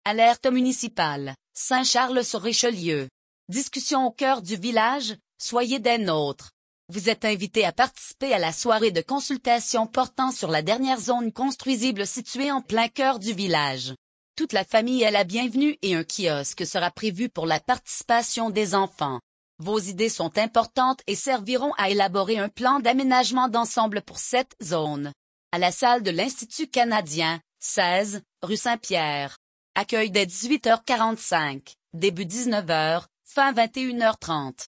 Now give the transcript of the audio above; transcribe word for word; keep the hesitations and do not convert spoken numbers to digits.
Alerte municipale, Saint-Charles-sur-Richelieu. Discussion au cœur du village, soyez des nôtres. Vous êtes invités à participer à la soirée de consultation portant sur la dernière zone construisible située en plein cœur du village. Toute la famille est la bienvenue et un kiosque sera prévu pour la participation des enfants. Vos idées sont importantes et serviront à élaborer un plan d'aménagement d'ensemble pour cette zone. À la salle de l'Institut canadien, seize, rue Saint-Pierre. Accueil dès dix-huit heures quarante-cinq, début dix-neuf heures, fin vingt et une heures trente.